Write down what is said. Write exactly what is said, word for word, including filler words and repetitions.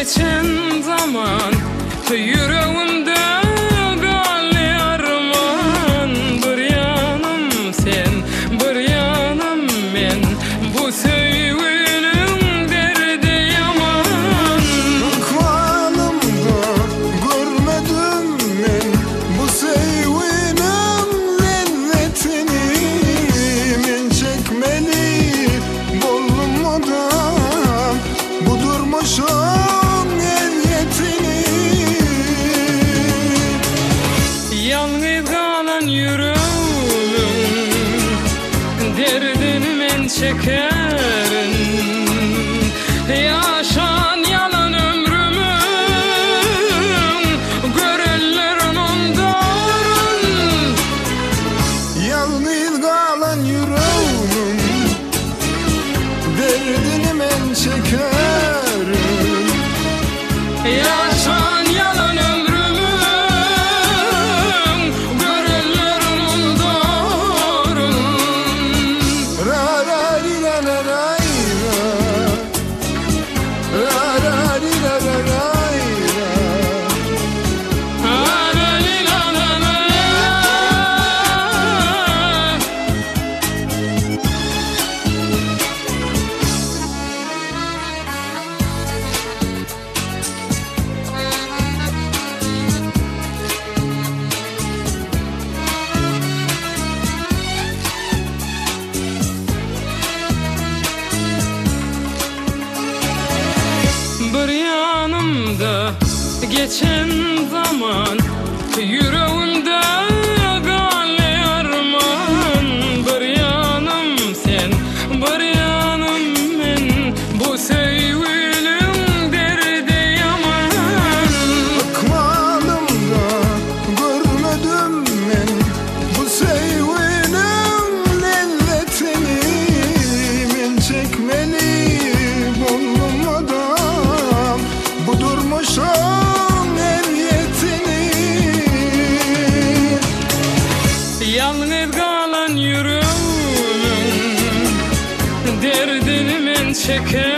geçen zaman yüreğimde gali arman. Bir yanım sen, bir yanım men, bu sevginin derdi yaman. Akvalımda görmedim men bu sevginin lezzetini. Men çekmeli bolmadan bu durmuşum niyetini. Yalnız kalan yüreğim derdini men çekerim. Yaşan yalan ömrümün görenlerin ondarın. Yalnız kalan yüreğim derdini men çekerim. Yaşan yalan ömrümün görenlerin ondarın. Ra ra ri ra ra ray ra. Ra ra ri ra ra ray ra. Bir yanımda geçen zaman yüreğimde gali arman. Bir yanım sen, bir yanım men, bu sevginin derdi yaman. Akvalımda görmedim men bu sevginin lezzetini. Men çekmeli bolmadan bu durmuşum niyetini. Yalnız kalan yüreğimin derdini men çekerim.